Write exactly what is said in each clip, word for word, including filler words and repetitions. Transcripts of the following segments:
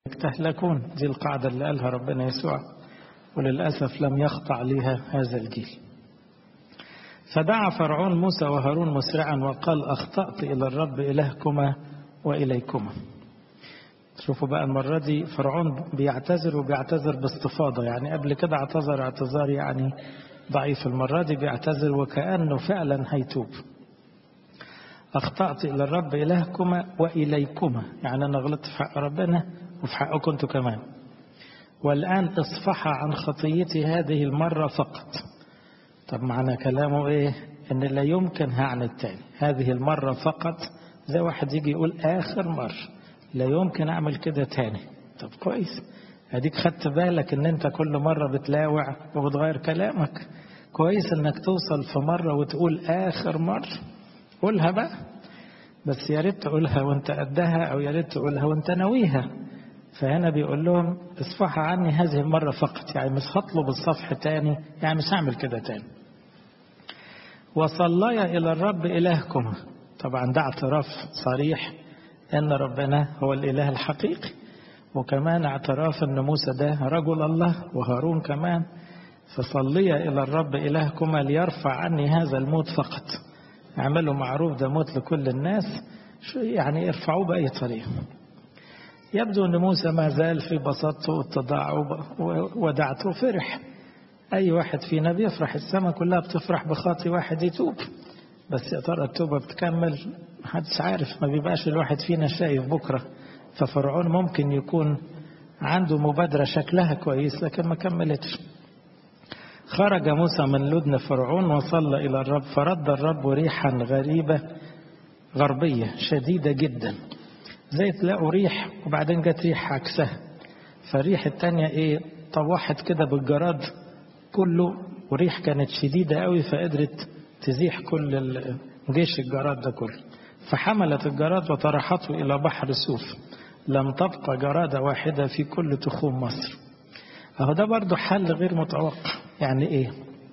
تهلكون. دي القاعدة اللي قالها ربنا يسوع، وللأسف لم يخضع لها هذا الجيل. فدعا فرعون موسى وهارون مسرعا وقال: أخطأت إلى الرب إلهكما وإليكما. شوفوا بقى المرة دي فرعون بيعتذر وبيعتذر باستفاضة، يعني قبل كده اعتذر اعتذار يعني ضعيف، المرة دي بيعتذر وكأنه فعلا هيتوب. أخطأت إلى الرب إلهكما وإليكما، يعني أنا غلطت في حق ربنا وفي حقكم أنتوا كمان، والآن اصفح عن خطيتي هذه المرة فقط. طب معنى كلامه إيه؟ إن لا يمكن هعند تاني، هذه المرة فقط. زي واحد يجي يقول آخر مرة، لا يمكن أعمل كده تاني. طب كويس، هديك خدت بالك إن أنت كل مرة بتلاوع وبتغير كلامك. كويس إنك توصل في مرة وتقول آخر مرة، قولها بقى، بس يا ريت تقولها وانت قدها، او يا ريت تقولها وانت ناويها. فهنا بيقول لهم اصفح عني هذه المرة فقط، يعني مش هطلب الصفح تاني، يعني مش هعمل كده تاني. وصليا إلى الرب إلهكم، طبعا ده اعتراف صريح ان ربنا هو الإله الحقيقي، وكمان اعتراف ان موسى ده رجل الله وهارون كمان. فصليا إلى الرب إلهكم ليرفع عني هذا الموت فقط. اعملوا معروف، ده موت لكل الناس، يعني ارفعوه بأي طريقة. يبدو أن موسى ما زال في بساطته واتضاعه ودعته، فرح. أي واحد فينا بيفرح، السماء كلها بتفرح بخاطي واحد يتوب، بس يا ترى التوبة بتكمل؟ محدش عارف، ما بيبقاش الواحد فينا شايف بكرة. ففرعون ممكن يكون عنده مبادرة شكلها كويس لكن ما كملتش. خرج موسى من لدن فرعون وصلى إلى الرب، فرد الرب ريحا غريبة غربية شديدة جدا. زي تلاقوا ريح وبعدين جت ريح عكسها، فالريح التانية ايه طوحت كده بالجراد كله، وريح كانت شديدة قوي فقدرت تزيح كل جيش الجراد ده كله. فحملت الجراد وطرحته إلى بحر سوف، لم تبقى جرادة واحدة في كل تخوم مصر. اهو ده برضو حل غير متوقع. يعني ايه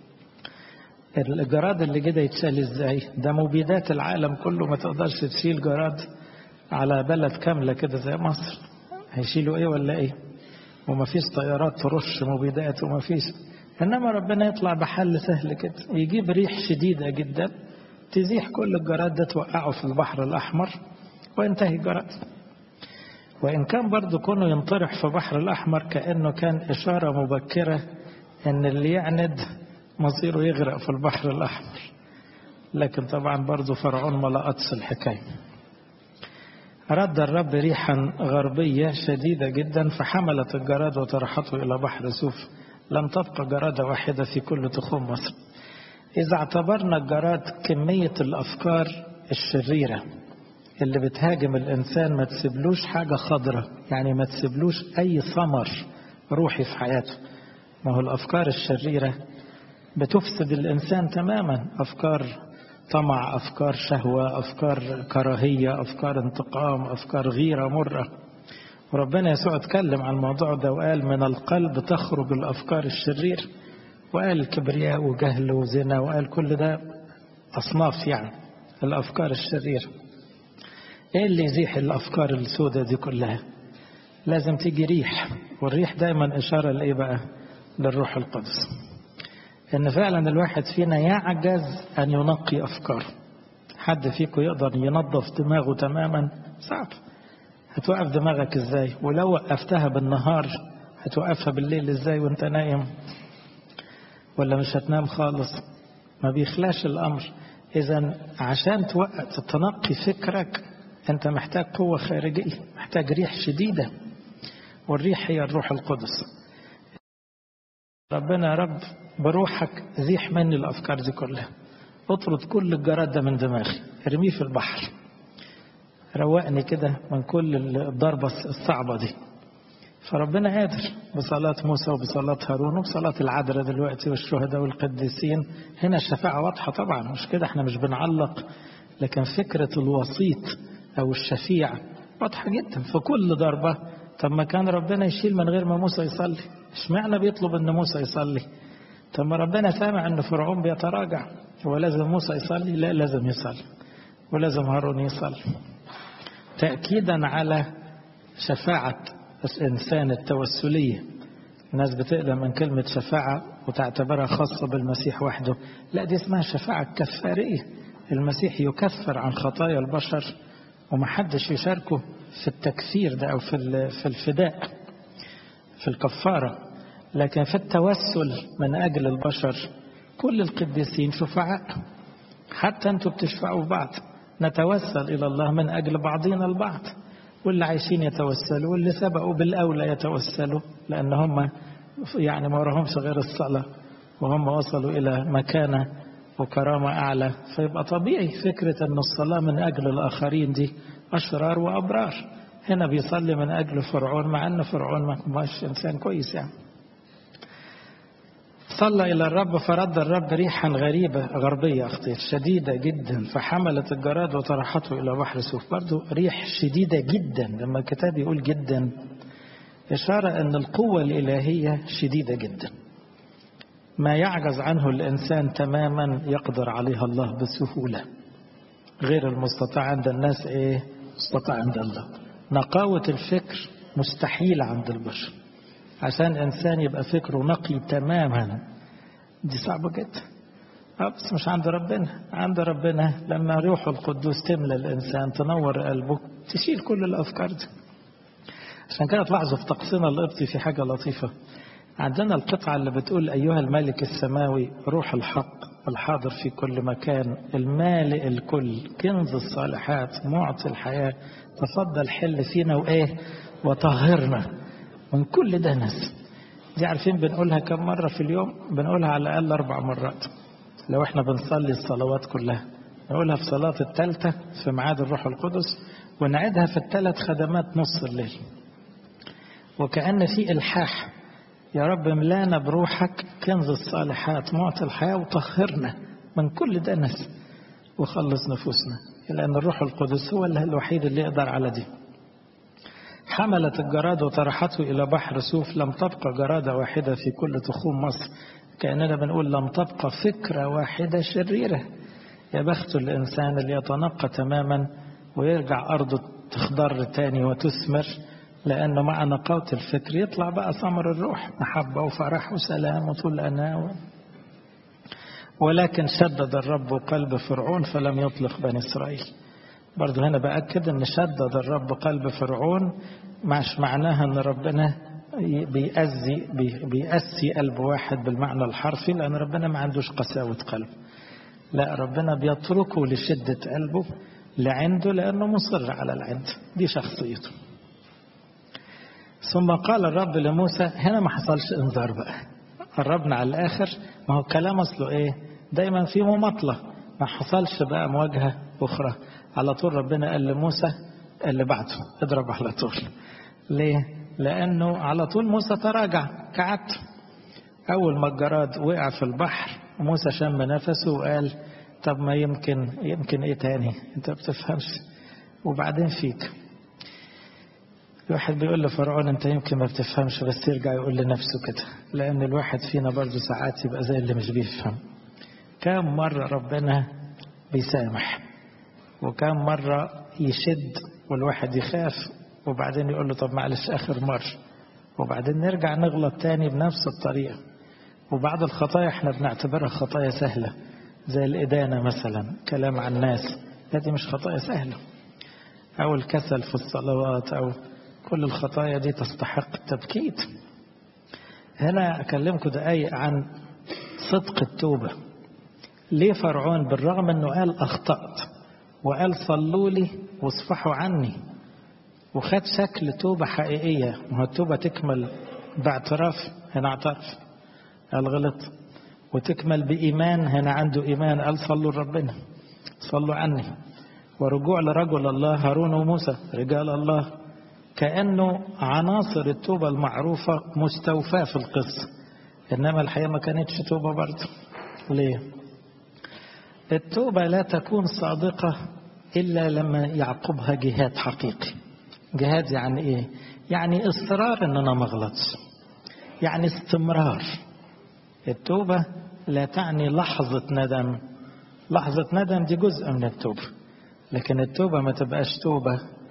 الجراد اللي كده يتشال ازاي؟ ده مبيدات العالم كله، ما تقدرش تشيل جراد على بلد كاملة كده زي مصر. هيشيلوا ايه ولا ايه؟ وما فيش طيارات ترش مبيدات وما فيش. انما ربنا يطلع بحل سهل كده، يجيب ريح شديدة جدا تزيح كل الجراد ده، توقعه في البحر الأحمر وينتهي الجراد. وإن كان برضو كونه ينطرح في بحر الأحمر كأنه كان إشارة مبكرة أن اللي يعند مصيره يغرق في البحر الأحمر، لكن طبعا برضو فرعون ما لقطش الحكاية. رد الرب ريحا غربية شديدة جدا فحملت الجراد وطرحته إلى بحر سوف، لم تبقى جرادة واحدة في كل تخوم مصر. إذا اعتبرنا الجراد كمية الأفكار الشريرة اللي بتهاجم الإنسان، ما تسيبلوش حاجة خضرة، يعني ما تسيبلوش أي ثمر روحي في حياته. ما هو الأفكار الشريرة بتفسد الإنسان تماما، أفكار طمع، أفكار شهوة، أفكار كراهية، أفكار انتقام، أفكار غيرة مرة. وربنا يسوع اتكلم عن الموضوع ده وقال من القلب تخرج الأفكار الشريرة، وقال كبرياء وجهل وزنا، وقال كل ده أصناف يعني الأفكار الشريرة. ايه اللي يزيح الافكار السوداء دي كلها؟ لازم تيجي ريح، والريح دايما اشاره لايه بقى؟ للروح القدس. ان فعلا الواحد فينا يعجز ان ينقي افكاره. حد فيكم يقدر ينظف دماغه تماما؟ صعب. هتوقف دماغك ازاي؟ ولو وقفتها بالنهار هتوقفها بالليل ازاي وانت نايم؟ ولا مش هتنام خالص؟ ما بيخلاش الامر. اذا عشان توقف تنقي فكرك أنت محتاج قوة خارجية، محتاج ريح شديدة، والريح هي الروح القدس. ربنا يا رب بروحك زيح مني الأفكار دي كلها، اطرد كل الجراد ده من دماغي، ارميه في البحر، روقني كده من كل الضربة الصعبة دي. فربنا قادر بصلاة موسى وبصلاة هارون وبصلاة العذراء دلوقتي والشهداء والقديسين. هنا الشفاعة واضحة طبعا، مش كده احنا مش بنعلق، لكن فكرة الوسيط أو الشفيع واضحة جدا في كل ضربة. طب ما كان ربنا يشيل من غير ما موسى يصلي، اشمعنى بيطلب ان موسى يصلي؟ طب ما ربنا سامع ان فرعون بيتراجع، هو لازم موسى يصلي؟ لا، لازم يصلي ولازم هارون يصلي، تأكيدا على شفاعة الإنسان التوسلية. الناس بتقلق من كلمة شفاعة وتعتبرها خاصة بالمسيح وحده. لا، دي اسمها شفاعة كفارية. المسيح يكفر عن خطايا البشر ومحدش يشاركه في التكفير ده أو في في الفداء في الكفارة. لكن في التوسل من أجل البشر كل القديسين شفعاء. حتى أنتوا بتشفعوا بعض، نتوسل إلى الله من أجل بعضنا البعض. واللي عايشين يتوسلوا واللي سبقوا بالأولى يتوسلوا، لأن هم يعني ما وراهمش غير الصلاة وهم وصلوا إلى مكانة وكرامة أعلى. فيبقى طبيعي فكرة أن الصلاة من أجل الآخرين دي أشرار وأبرار. هنا بيصلي من أجل فرعون مع أن فرعون ما مش إنسان كويس يعني. صلى إلى الرب فرد الرب ريحا غريبة غربية أخطير شديدة جدا فحملت الجراد وطرحته إلى بحر سوف. برضو ريح شديدة جدا. لما الكتاب يقول جدا إشارة أن القوة الإلهية شديدة جدا، ما يعجز عنه الإنسان تماما يقدر عليها الله بسهولة. غير المستطاع عند الناس إيه؟ مستطاع عند الله. نقاوة الفكر مستحيل عند البشر. عشان إنسان يبقى فكره نقي تماما دي صعبة جدا. بس مش عند ربنا. عند ربنا لما روح القدوس تملى الإنسان تنور قلبه تشيل كل الأفكار دي. عشان كده تلاحظوا في طقسنا القبطي في حاجة لطيفة. عندنا القطعة اللي بتقول أيها الملك السماوي روح الحق الحاضر في كل مكان المالئ الكل كنز الصالحات معطي الحياة تفضل حل فينا وإيه وطهرنا من كل دنس. دي عارفين بنقولها كم مرة في اليوم؟ بنقولها على الأقل أربع مرات لو احنا بنصلي الصلوات كلها. نقولها في صلاة الثالثة في ميعاد الروح القدس، ونعيدها في الثلاث خدمات نص الليل. وكأن في إلحاح يا رب ملانا بروحك كنز الصالحات معطي الحياة وطهرنا من كل دنس وخلص نفوسنا، لأن الروح القدس هو الوحيد اللي يقدر على دي. حملت الجراد وطرحته إلى بحر سوف. لم تبقى جرادة واحدة في كل تخوم مصر. كأننا بنقول لم تبقى فكرة واحدة شريرة. يا بخت الإنسان اللي يتنقى تماما ويرجع أرضه تخضر تاني وتثمر، لأنه مع نقاوة الفكر يطلع بقى ثمر الروح محبة وفرح وسلام وطول أناة. ولكن شدد الرب قلب فرعون فلم يطلق بني إسرائيل. برضو هنا بأكد أن شدد الرب قلب فرعون مش معناها أن ربنا بيأذي بيأسي قلب واحد بالمعنى الحرفي، لأن ربنا ما عندوش قساوة قلب. لا، ربنا بيتركه لشدة قلبه لعنده لأنه مصر على العند. دي شخصيته. ثم قال الرب لموسى. هنا ما حصلش انذار بقى، قربنا على الآخر. ما هو كلام أصله إيه؟ دايما في مماطلة. ما حصلش بقى مواجهة أخرى. على طول ربنا قال لموسى اللي بعده اضرب على طول. ليه؟ لأنه على طول موسى تراجع كعدته. أول ما الجراد وقع في البحر موسى شم نفسه وقال طب ما يمكن يمكن إيه تاني؟ أنت بتفهمش. وبعدين فيك الواحد بيقول لفرعون أنت يمكن ما بتفهمش، بس يرجع يقول لنفسه كده، لأن الواحد فينا برضه ساعات يبقى زي اللي مش بيفهم. كم مرة ربنا بيسامح وكم مرة يشد والواحد يخاف وبعدين يقول له طب معلش آخر مرة، وبعدين نرجع نغلط تاني بنفس الطريقة. وبعد الخطايا احنا بنعتبرها خطايا سهلة زي الإدانة مثلا، كلام عن الناس، هذه مش خطايا سهلة. أو الكسل في الصلوات، أو كل الخطايا دي تستحق التبكيت. هنا أكلمكم دقايق عن صدق التوبة. ليه فرعون بالرغم أنه قال أخطأت وقال صلوا لي واصفحوا عني وخد شكل توبة حقيقية؟ ما التوبة تكمل باعتراف، هنا اعترف قال غلط، وتكمل بإيمان، هنا عنده إيمان قال صلوا لربنا صلوا عني. ورجوع لرجل الله هارون وموسى رجال الله، كأنه عناصر التوبة المعروفة مستوفاة في القصة، إنما الحقيقة ما كانتش توبة برضه. ليه؟ التوبة لا تكون صادقة إلا لما يعقبها جهاد حقيقي. جهاد يعني إيه؟ يعني إصرار إن أنا ما أغلطش، يعني استمرار. التوبة لا تعني لحظة ندم. لحظة ندم دي جزء من التوبة، لكن التوبة ما تبقاش توبة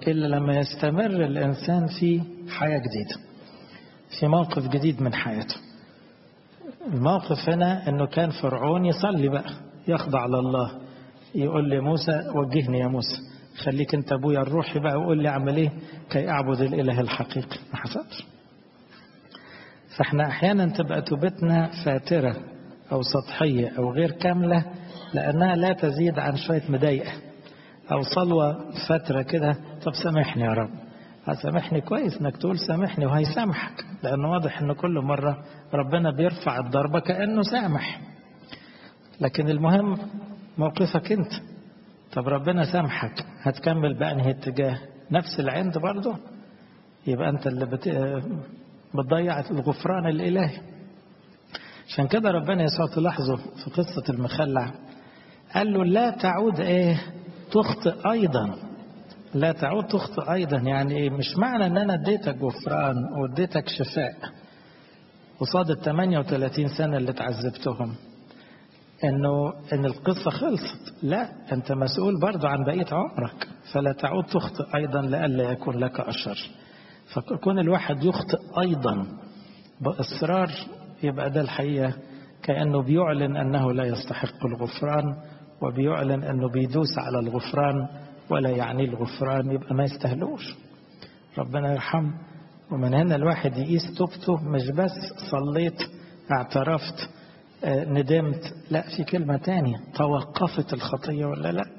إلا لما يستمر الإنسان في حياة جديدة، في موقف جديد من حياته. الموقف هنا أنه كان فرعون يصلي بقى، يخضع لله، يقول لي موسى وجهني يا موسى، خليك انت ابويا الروحي بقى وقول لي اعمل ايه كي اعبد الاله الحقيقي. ما حصلش. فاحنا احيانا تبقى توبتنا فاترة او سطحية او غير كاملة لانها لا تزيد عن شوية مضايقة او صلوة فترة كده، طب سامحني يا رب. هسامحني كويس انك تقول سامحني وهيسامحك، لانه واضح ان كل مرة ربنا بيرفع الضربة كأنه سامح. لكن المهم موقفك انت. طب ربنا سامحك، هتكمل بأنهي اتجاه؟ نفس العند برضه؟ يبقى انت اللي بت... بتضيع الغفران الإلهي. عشان كده ربنا يسوع تلاحظه في قصة المخلع قال له لا تعود ايه تخطئ ايضا، لا تعود تخطئ ايضا. يعني ايه؟ مش معنى ان انا اديتك غفران واديتك شفاء قصاد ال ثمانية وثلاثين سنة اللي تعذبتهم انه ان القصة خلصت. لا، انت مسؤول برضو عن بقية عمرك، فلا تعود تخطئ ايضا لئلا يكون لك اشر. فكون الواحد يخطئ ايضا باصرار يبقى ده الحقيقة كأنه بيعلن انه لا يستحق الغفران، وبيعلن انه بيدوس على الغفران ولا يعني الغفران، يبقى ما يستهلوش. ربنا يرحم. ومن هنا الواحد يقيس توبته، مش بس صليت اعترفت ندمت، لا، في كلمة تانية، توقفت الخطية ولا لا.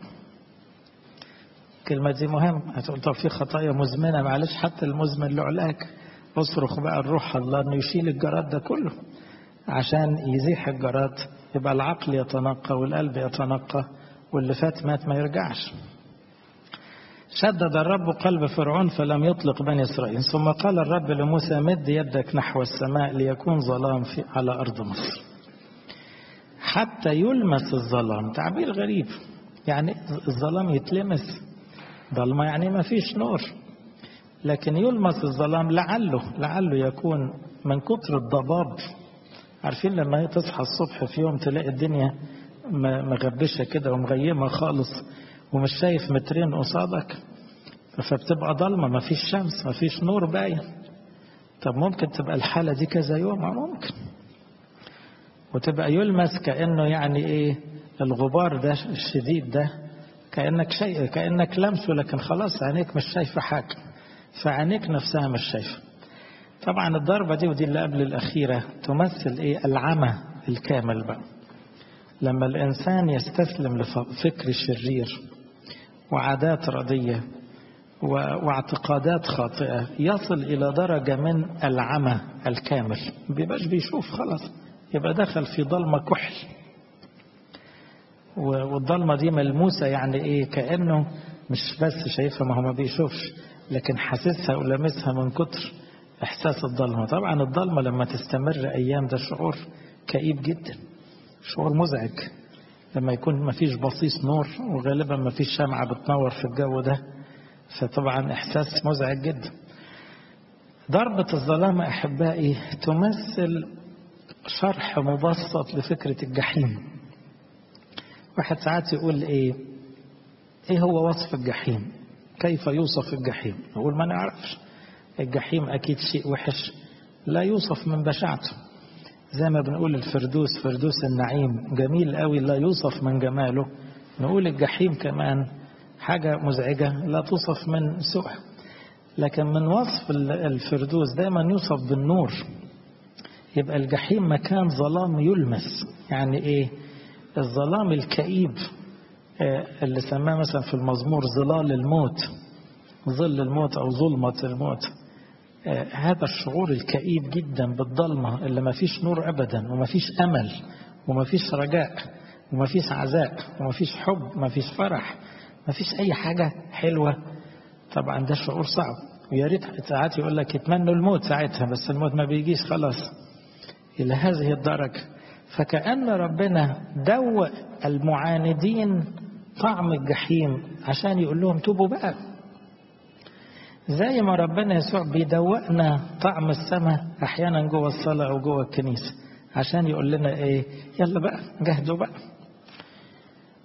كلمة دي مهم. هتقول طب في خطايا مزمنة، معلش حتى المزمن له علاج، اصرخ بقى الروح الله انه يشيل الجراد ده كله عشان يزيح الجراد، يبقى العقل يتنقى والقلب يتنقى واللي فات مات ما يرجعش. شدد الرب قلب فرعون فلم يطلق بني إسرائيل. ثم قال الرب لموسى مد يدك نحو السماء ليكون ظلام في على أرض مصر حتى يلمس الظلام. تعبير غريب، يعني الظلام يتلمس؟ ظلمة يعني ما فيش نور، لكن يلمس الظلام لعله لعله يكون من كتر الضباب. عارفين لما تصحى الصبح في يوم تلاقي الدنيا مغبشة كده ومغيمة خالص ومش شايف مترين قصادك، فبتبقى ضلمة، ما فيش شمس، ما فيش نور باين. طب ممكن تبقى الحالة دي كذا يوم، ممكن. وتبقى يلمس كأنه يعني ايه الغبار ده الشديد ده، كأنك شيء كأنك لمسه، لكن خلاص عينيك مش شايفة حاجة، فعينيك نفسها مش شايفة. طبعا الضربة دي ودي اللي قبل الأخيرة تمثل ايه العمى الكامل بقى. لما الإنسان يستسلم لفكر شرير وعادات ردية واعتقادات خاطئة يصل إلى درجة من العمى الكامل، بيبقاش بيشوف خلاص، يبقى دخل في ضلمة كحل. والضلمة دي ملموسة، يعني ايه؟ كأنه مش بس شايفها، ما هو ما بيشوفش، لكن حاسسها ولمسها من كتر احساس الضلمة. طبعا الضلمة لما تستمر ايام ده شعور كئيب جدا، شعور مزعج لما يكون ما فيش بصيص نور، وغالبا ما فيش شمعة بتنور في الجو ده، فطبعا احساس مزعج جدا. ضربة الظلام احبائي تمثل شرح مبسط لفكرة الجحيم. واحد ساعات يقول ايه ايه هو وصف الجحيم؟ كيف يوصف الجحيم؟ نقول ما نعرفش. الجحيم اكيد شيء وحش لا يوصف من بشاعته، زي ما بنقول الفردوس فردوس النعيم جميل قوي لا يوصف من جماله، نقول الجحيم كمان حاجة مزعجة لا توصف من سوءها. لكن من وصف الفردوس دايما يوصف بالنور. يبقى الجحيم مكان ظلام يلمس. يعني ايه؟ الظلام الكئيب اللي سماه مثلا في المزمور ظلال الموت، ظل الموت او ظلمة الموت. هذا الشعور الكئيب جدا بالظلمة اللي ما فيش نور ابدا، وما فيش امل، وما فيش رجاء، وما فيش عزاء، وما فيش حب، ما فيش فرح، ما فيش اي حاجة حلوة. طبعا ده شعور صعب، ويا ريت ساعات يقول لك يتمنوا الموت ساعتها، بس الموت ما بيجيش خلاص إلى هذه الدرجة. فكأن ربنا دوق المعاندين طعم الجحيم عشان يقول لهم توبوا بقى، زي ما ربنا يسوع بيدوقنا طعم السماء أحيانا جوه الصلاة أو جوه الكنيسة، عشان يقول لنا إيه؟ يلا بقى جهدوا بقى.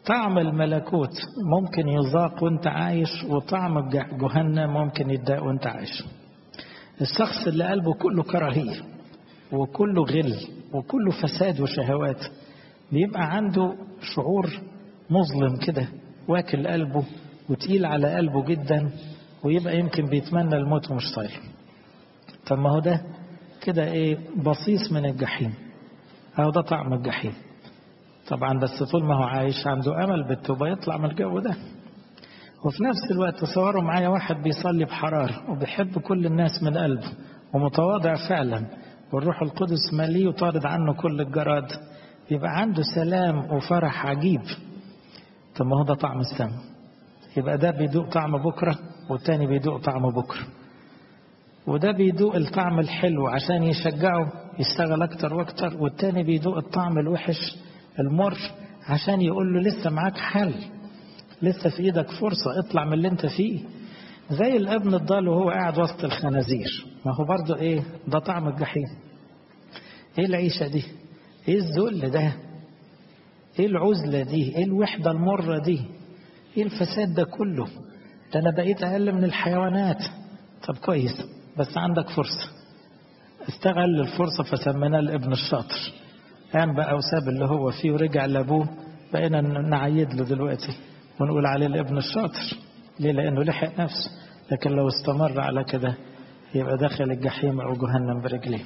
طعم الملكوت ممكن يذاق وانت عايش، وطعم جهنم ممكن يتذاق وانت عايش. الشخص اللي قلبه كله كراهية وكله غل وكله فساد وشهوات بيبقى عنده شعور مظلم كده واكل قلبه وتقيل على قلبه جدا، ويبقى يمكن بيتمنى الموت ومش طايق. طب ما هو ده كده ايه، بصيص من الجحيم. اهو ده طعم الجحيم طبعا. بس طول ما هو عايش عنده امل بالتوبه يطلع من الجو ده. وفي نفس الوقت تصوروا معايا واحد بيصلي بحرارة وبيحب كل الناس من قلبه ومتواضع فعلا، والروح القدس ماليه وطارد عنه كل الجراد، يبقى عنده سلام وفرح عجيب. طب ما هو ده طعم السماء. يبقى ده بيدوق طعم بكرة والتاني بيدوق طعم بكرة، وده بيدوق الطعم الحلو عشان يشجعه يشتغل أكتر وأكتر، والتاني بيدوق الطعم الوحش المر عشان يقول له لسه معاك حل، لسه في ايدك فرصة، اطلع من اللي انت فيه. زي الابن الضال وهو قاعد وسط الخنازير، ما هو برضو ايه، ده طعم الجحيم. ايه العيشة دي، ايه الذل ده، ايه العزلة دي، ايه الوحدة المرة دي، ايه الفساد ده كله، ده انا بقيت اقل من الحيوانات. طب كويس، بس عندك فرصة، استغل الفرصة فسميناه الابن الشاطر. قام بقى وساب اللي هو فيه ورجع لابوه، بقينا نعيد له دلوقتي ونقول عليه الابن الشاطر. ليه؟ لأنه لحق نفسه. لكن لو استمر على كده يبقى داخل الجحيم أو جهنم برجليه.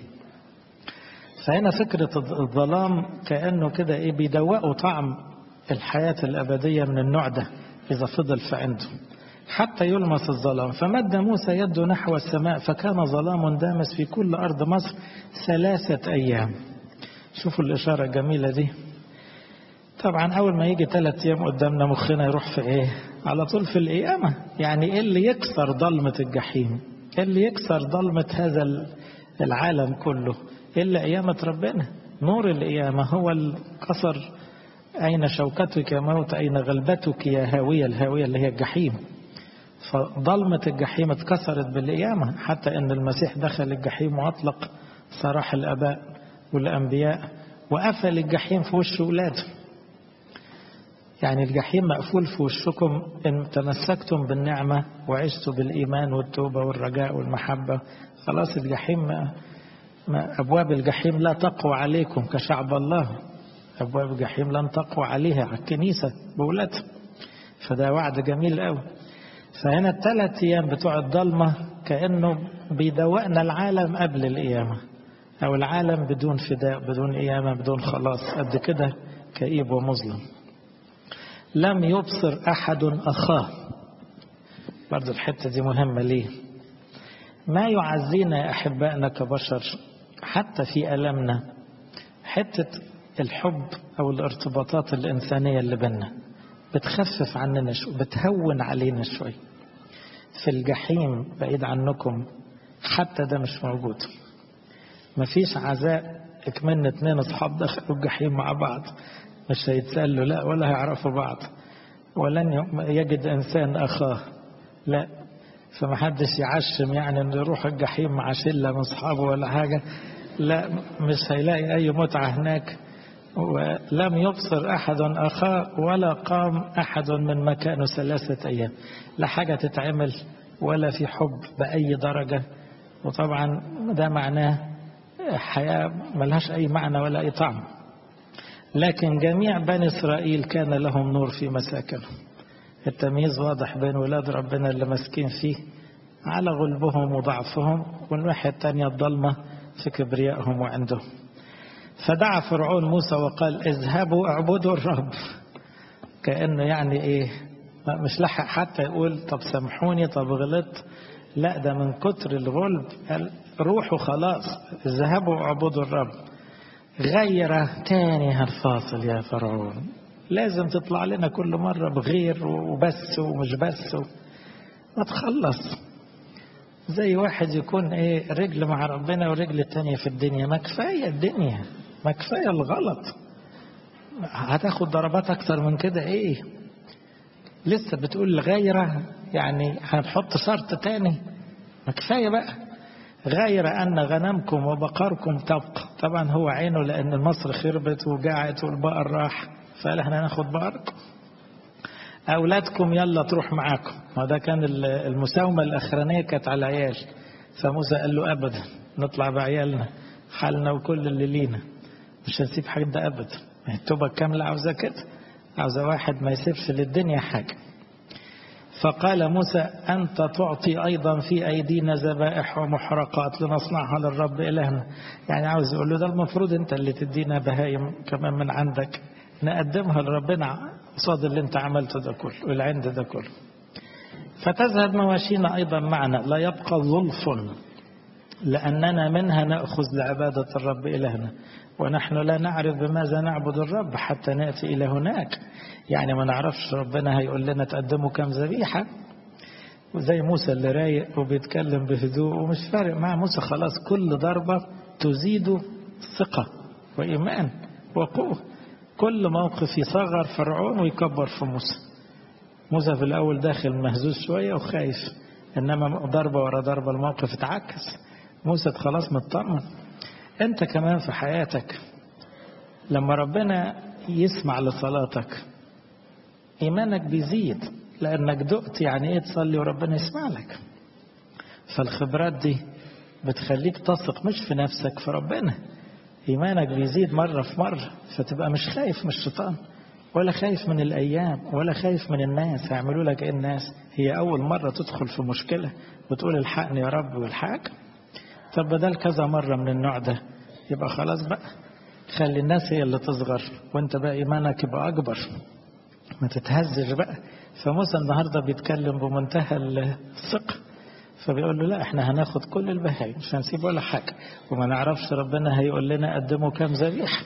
فهنا فكرة الظلام كأنه كده إيه، بيدوقوا طعم الحياة الأبدية من النوع ده إذا فضل في عنده حتى يلمس الظلام. فمد موسى يده نحو السماء فكان ظلام دامس في كل أرض مصر ثلاثة أيام. شوفوا الإشارة الجميلة دي. طبعا أول ما يجي ثلاث أيام قدامنا مخنا يروح في إيه؟ على طول في القيامة. يعني إيه اللي يكسر ظلمة الجحيم؟ إيه اللي يكسر ظلمة هذا العالم كله؟ إلا قيامة ربنا. نور القيامة هو الكسر. أين شوكتك يا موت، أين غلبتك يا هاوية، الهاوية اللي هي الجحيم. فظلمة الجحيم اتكسرت بالقيامة، حتى أن المسيح دخل الجحيم وأطلق سراح الآباء والأنبياء وقفل الجحيم في وش ولاده. يعني الجحيم مقفول في وشكم إن تمسكتم بالنعمة وعشتوا بالإيمان والتوبة والرجاء والمحبة. خلاص الجحيم ما ما أبواب الجحيم لا تقوى عليكم كشعب الله. أبواب الجحيم لن تقوى عليها، على الكنيسة بولادها. فده وعد جميل قوي. فهنا الثلاث أيام بتوع الضلمة كأنه بيدوقنا العالم قبل القيامة، أو العالم بدون فداء بدون قيامة بدون خلاص، قد كده كئيب ومظلم. لم يبصر أحد أخاه. برضو الحتة دي مهمة. ليه؟ ما يعزينا يا أحبائنا كبشر حتى في ألمنا حتة الحب أو الارتباطات الإنسانية اللي بينا بتخفف عننا شوي، بتهون علينا شوي. في الجحيم بعيد عنكم حتى ده مش موجود. مفيش عزاء اكملنا اتنين اصحاب دخلوا الجحيم مع بعض مش هيتسألوا، لا، ولا هيعرفوا بعض، ولن يجد انسان اخاه، لا. فمحدش يعشم يعني انه يروح الجحيم مع شله من اصحابه ولا حاجه، لا، مش هيلاقي اي متعه هناك. ولم يبصر احد اخاه ولا قام احد من مكانه ثلاثه ايام. لا حاجه تتعمل ولا في حب باي درجه. وطبعا ده معناه حياه ملهاش اي معنى ولا اي طعم. لكن جميع بني إسرائيل كان لهم نور في مساكنهم. التمييز واضح بين ولاد ربنا اللي مسكين فيه على غلبهم وضعفهم، والناحية الثانية الظلمة في كبريائهم وعندهم. فدعا فرعون موسى وقال اذهبوا اعبدوا الرب. كأنه يعني ايه، مش لحق حتى يقول طب سامحوني طب غلط، لا، ده من كتر الغلب قال روحوا خلاص اذهبوا اعبدوا الرب. غير تاني هالفاصل يا فرعون، لازم تطلع لنا كل مرة بغير وبس ومش بس و... ما تخلص. زي واحد يكون ايه، رجل مع ربنا ورجل التانية في الدنيا. ما كفاية الدنيا، ما كفاية الغلط، هتاخد ضربات اكتر من كده ايه؟ لسه بتقول غيره، يعني هنحط شرط تاني؟ ما كفاية بقى. غير أن غنمكم وبقركم تبقى. طبعا هو عينه لأن مصر خربت وجاعت والبقر راح، فقال احنا هناخد بقركم أولادكم يلا تروح معاكم. وده كان المساومة الأخرانية كانت على العيال. فموسى قال له أبدا، نطلع بعيالنا حالنا وكل اللي لينا، مش هنسيب حد أبدا. التوبة كاملة عاوزة كده، عاوزة واحد ما يسيبش للدنيا حاجة. فقال موسى أنت تعطي أيضا في أيدينا ذبائح ومحرقات لنصنعها للرب إلهنا. يعني عاوز يقول له ده المفروض أنت اللي تدينا بهايم كمان من عندك نقدمها لربنا قصاد اللي أنت عملته ده كله والعند ده كله. فتذهب مواشينا أيضا معنا لا يبقى ظلف، لأننا منها نأخذ لعبادة الرب إلهنا، ونحن لا نعرف بماذا نعبد الرب حتى نأتي إلى هناك. يعني ما نعرفش ربنا هيقول لنا تقدموا كم ذبيحة. وزي موسى اللي رايق وبيتكلم بهدوء ومش فارق مع موسى، خلاص كل ضربة تزيد ثقة وإيمان وقوة. كل موقف يصغر فرعون ويكبر في موسى. موسى في الأول داخل مهزوز شوية وخايف، إنما ضربة ورا ضربة الموقف اتعكس. موسى خلاص مطمن. أنت كمان في حياتك لما ربنا يسمع لصلاتك إيمانك بيزيد، لأنك دقت يعني إيه تصلي وربنا يسمع لك. فالخبرات دي بتخليك تثق مش في نفسك، في ربنا. إيمانك بيزيد مرة في مرة، فتبقى مش خايف من الشيطان ولا خايف من الأيام ولا خايف من الناس هيعملوا لك إيه. الناس هي أول مرة تدخل في مشكلة وتقول الحقني يا رب والحق. طب بدل كذا مرة من النوع ده يبقى خلاص بقى خلي الناس هي اللي تصغر وانت بقى إيمانك يبقى أكبر، ما تتهزش بقى. فموسى النهاردة بيتكلم بمنتهى الثقة، فبيقول له لا احنا هناخد كل البهايم مش هنسيب ولا حاجة، وما نعرفش ربنا هيقول لنا قدموا كام ذبيحة.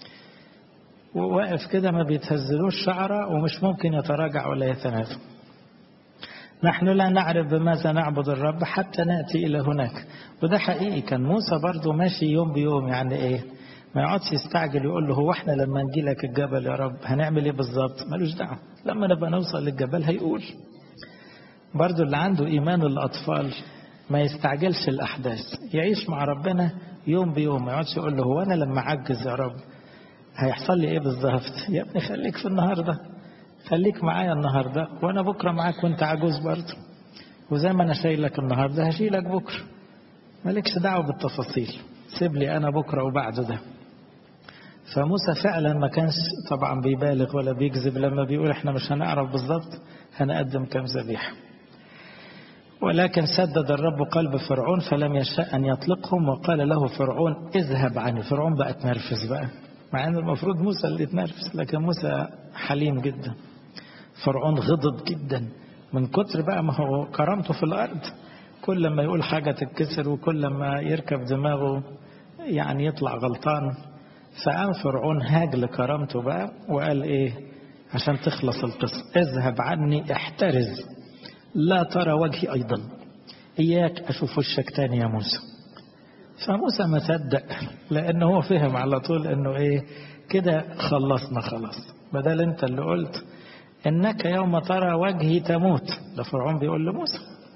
وواقف كده ما بيتهزلوش شعره ومش ممكن يتراجع ولا يتنازل. نحن لا نعرف بماذا نعبد الرب حتى نأتي إلى هناك. وده حقيقي كان موسى برضو ماشي يوم بيوم. يعني ايه؟ ما يقعدش يستعجل يقول له هو احنا لما نجي لك الجبل يا رب هنعمل ايه بالظبط؟ ملوش دعوه، لما نبقى نوصل للجبل هيقول. برضو اللي عنده إيمان الأطفال ما يستعجلش الأحداث، يعيش مع ربنا يوم بيوم. ما يقعدش يقول له هو أنا لما عجز يا رب هيحصل لي ايه بالظبط؟ يا ابني خليك في النهارده، خليك معايا النهارده وانا بكره معاك وانت عجوز برضه، وزي ما انا شايلك النهارده هشيلك بكره. مالكش دعوه بالتفاصيل، سيب لي انا بكره وبعده ده. فموسى فعلا ما كانش طبعا بيبالغ ولا بيكذب لما بيقول احنا مش هنعرف بالظبط هنقدم كم ذبيحه. ولكن سدد الرب قلب فرعون فلم يشاء ان يطلقهم، وقال له فرعون اذهب عني. فرعون بقى اتنرفز بقى، مع ان المفروض موسى اللي يتنرفز، لكن موسى حليم جدا. فرعون غضب جدا من كتر بقى ما هو كرامته في الارض، كل ما يقول حاجه تتكسر وكل ما يركب دماغه يعني يطلع غلطان. فقام فرعون هاج لكرامته بقى وقال ايه عشان تخلص القصه؟ اذهب عني احترز لا ترى وجهي ايضا، اياك اشوف وشك تاني يا موسى. فموسى ما صدق، لانه هو فهم على طول انه ايه كده خلصنا خلاص. بدل انت اللي قلت انك يوم ترى وجهي تموت، ده فرعون بيقول لموسى.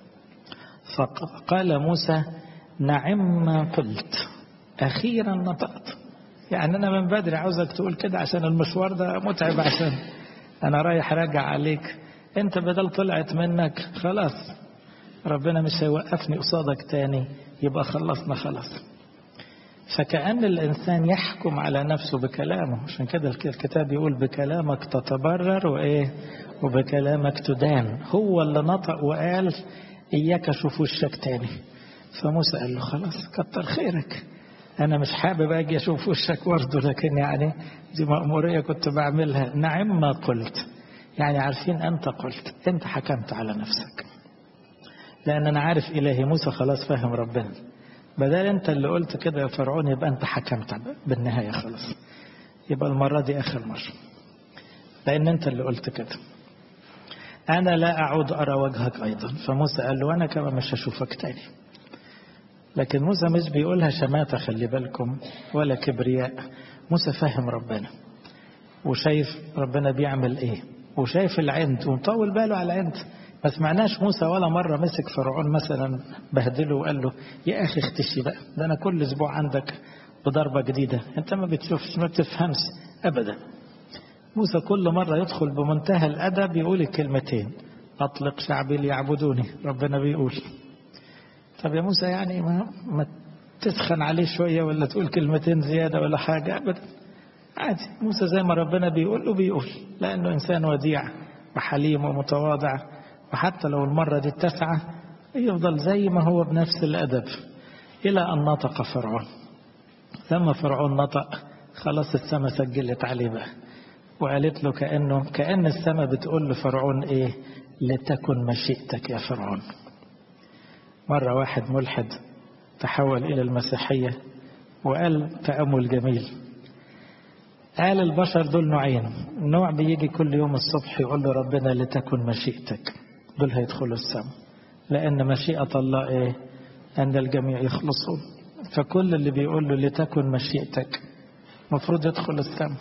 فقال موسى نعم ما قلت اخيرا نطقت. يعني انا من بدري عاوزك تقول كده عشان المشوار ده متعب، عشان انا رايح راجع عليك. انت بدل طلعت منك خلاص ربنا مش هيوقفني قصادك تاني، يبقى خلصنا خلاص. فكأن الإنسان يحكم على نفسه بكلامه. عشان كده الكتاب يقول بكلامك تتبرر وإيه وبكلامك تدان. هو اللي نطق وقال إياك أشوف وشك تاني. فموسى قال له خلاص كتر خيرك، أنا مش حابب أجي أشوف وشك برضه، لكن يعني دي مأمورية كنت بعملها. نعم ما قلت، يعني عارفين أنت قلت، أنت حكمت على نفسك، لأن أنا عارف إلهي. موسى خلاص فاهم ربنا. بدل أنت اللي قلت كده يا فرعون يبقى أنت حكمت بالنهاية خلاص، يبقى المرة دي آخر مرة، لأن أنت اللي قلت كده. أنا لا أعود أرى وجهك أيضا. فموسى قال له أنا كمان مش هشوفك تاني. لكن موسى مش بيقولها شماتة، خلي بالكم، ولا كبرياء. موسى فاهم ربنا وشايف ربنا بيعمل إيه، وشايف العند ومطول باله على العند. ما سمعناش موسى ولا مرة مسك فرعون مثلا بهدله وقال له يا أخي اختشي بقى، ده أنا كل أسبوع عندك بضربة جديدة، أنت ما بتشوفش ما بتفهمش أبدا. موسى كل مرة يدخل بمنتهى الأدب يقول الكلمتين: أطلق شعبي ليعبدوني. ربنا بيقول. طب يا موسى يعني ما, ما تسخن عليه شوية ولا تقول كلمتين زيادة ولا حاجة؟ أبدا، عادي. موسى زي ما ربنا بيقول له بيقول، لأنه إنسان وديع وحليم ومتواضع، وحتى لو المرة دي التاسعة يفضل زي ما هو بنفس الأدب إلى أن نطق فرعون. لما فرعون نطق خلاص السماء سجلت عليه بقى وقالت له كأنه كأن السماء بتقول لفرعون إيه؟ لتكن مشيئتك يا فرعون. مرة واحد ملحد تحول إلى المسيحية وقال تأمل جميل، قال البشر دول نوعين، نوع بيجي كل يوم الصبح يقول له ربنا لتكن مشيئتك، دول هيدخلوا السماء، لأن مشيئة الله إيه؟ أن الجميع يخلصون. فكل اللي بيقول له لتكن مشيئتك مفروض يدخل السماء.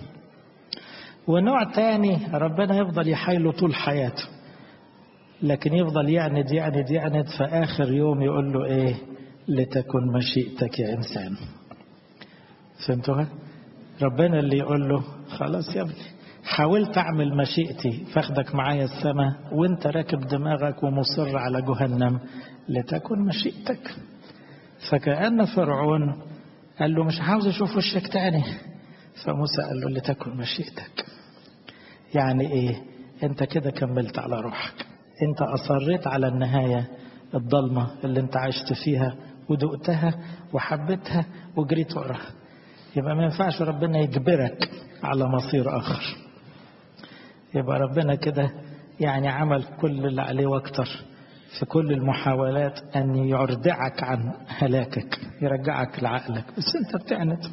ونوع تاني ربنا يفضل يحايله طول حياته، لكن يفضل يعند يعند يعند في آخر يوم يقول له إيه؟ لتكن مشيئتك يا إنسان. فهمتوها؟ ربنا اللي يقول له خلاص يا ابني حاولت أعمل مشيئتي فاخدك معايا السماء وانت راكب دماغك ومصر على جهنم، لتكن مشيئتك. فكأن فرعون قال له مش عاوز أشوف وشك تاني، فموسى قال له لتكن مشيئتك. يعني إيه؟ أنت كده كملت على روحك، أنت أصريت على النهاية الضلمة اللي أنت عشت فيها ودقتها وحبتها وجريت وراها. يبقى ما ينفعش ربنا يجبرك على مصير آخر. يبقى ربنا كده يعني عمل كل اللي عليه واكتر في كل المحاولات أن يردعك عن هلاكك، يرجعك لعقلك، بس أنت بتعند.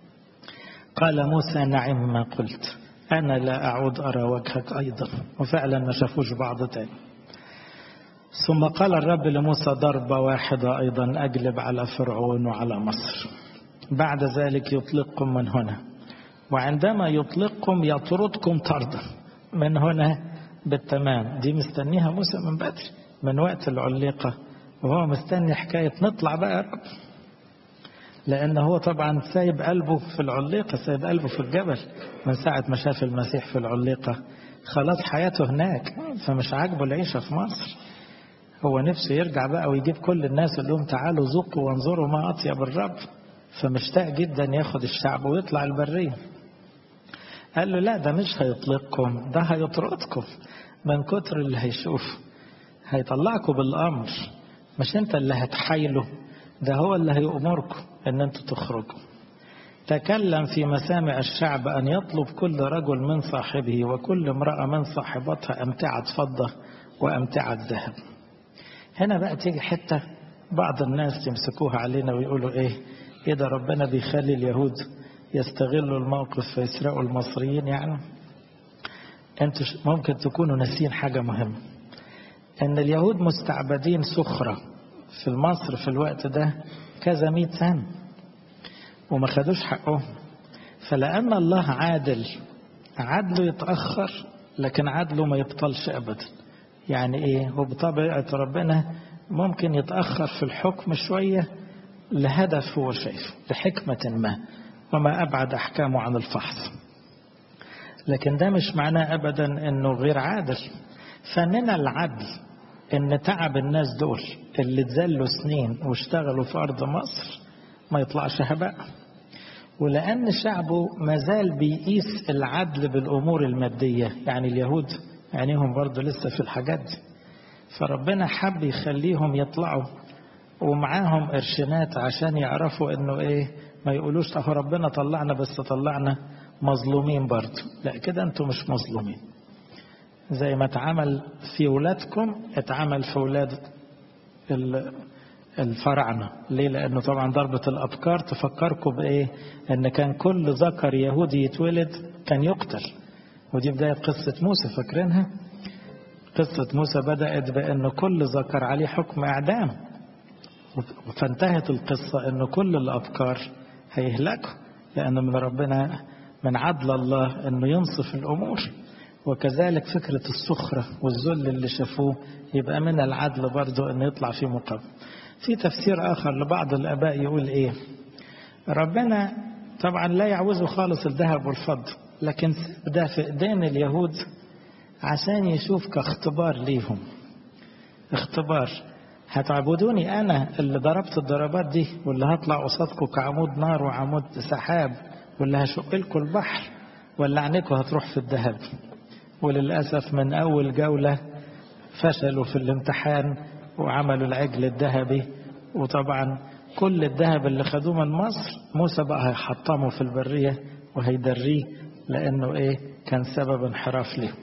قال موسى نعم ما قلت، أنا لا أعود أرى وجهك أيضا. وفعلا ما شافوش بعض تاني. ثم قال الرب لموسى ضربة واحدة أيضا أجلب على فرعون وعلى مصر، بعد ذلك يطلقكم من هنا، وعندما يطلقكم يطردكم طردا من هنا بالتمام. دي مستنيها موسى من بدري، من وقت العليقة، وهو مستني حكاية نطلع بقى يا رب، لأن هو طبعا سايب قلبه في العليقة، سايب قلبه في الجبل من ساعة ما شاف المسيح في العليقة. خلاص حياته هناك، فمش عاجبه العيشة في مصر. هو نفسه يرجع بقى ويجيب كل الناس اللي لهم تعالوا ذوقوا وانظروا ما أطيب الرب، فمشتاق جدا ياخد الشعب ويطلع البرية. قال له لا، ده مش هيطلقكم، ده هيطردكم من كتر اللي هيشوف، هيطلعكم بالأمر، مش انت اللي هتحايله، ده هو اللي هيأمركم ان انتوا تخرجوا. تكلم في مسامع الشعب أن يطلب كل رجل من صاحبه وكل امرأة من صاحبتها أمتعة فضة وأمتعة ذهب. هنا بقى تيجي حتة بعض الناس يمسكوها علينا ويقولوا ايه ايه ده ربنا بيخلي اليهود يستغلوا الموقف فيسرقوا المصريين. يعني انتوا ممكن تكونوا ناسين حاجة مهمة، ان اليهود مستعبدين سخرة في مصر في الوقت ده كذا مئة سنة وما خدوش حقهم. فلأن الله عادل، عدله يتأخر لكن عدله ما يبطلش أبدا. يعني ايه؟ هو بطبيعة ربنا ممكن يتأخر في الحكم شوية لهدف هو شايفه، لحكمة ما، وما أبعد أحكامه عن الفحص. لكن ده مش معناه أبدا أنه غير عادل. فمن العدل أن تعب الناس دول اللي تزلوا سنين واشتغلوا في أرض مصر ما يطلعش هباء، ولأن شعبه مازال بيقيس العدل بالأمور المادية. يعني اليهود عينيهم برضو لسه في الحاجات دي، فربنا حب يخليهم يطلعوا ومعاهم قرشينات عشان يعرفوا انه ايه، ما يقولوش اهو ربنا طلعنا بس طلعنا مظلومين برضو. لا، كده انتم مش مظلومين. زي ما اتعمل في ولادكم اتعمل في ولاد الفراعنة. ليه؟ لانه طبعا ضربة الابكار تفكركم بايه؟ ان كان كل ذكر يهودي يتولد كان يقتل. ودي بداية قصة موسى، فاكرينها؟ قصة موسى بدأت بأن كل ذكر عليه حكم إعدام، فانتهت القصة أن كل الأبكار هيهلكوا، لأن من ربنا من عدل الله أنه ينصف الأمور. وكذلك فكرة السخرة والذل اللي شافوه يبقى من العدل برضو أنه يطلع في مقابل. في تفسير آخر لبعض الآباء يقول إيه؟ ربنا طبعا لا يعوزه خالص الذهب والفضة، لكن ده في ايدين اليهود عشان يشوف كاختبار ليهم. اختبار، هتعبدوني أنا اللي ضربت الضربات دي، واللي هطلع قصادكم كعمود نار وعمود سحاب، واللي هشق لكم البحر، ولا عنكم هتروح في الذهب؟ وللأسف من أول جولة فشلوا في الامتحان وعملوا العجل الذهبي. وطبعا كل الذهب اللي خدوه من مصر موسى بقى هيحطمه في البرية وهيدريه، لأنه إيه؟ كان سبب انحراف له.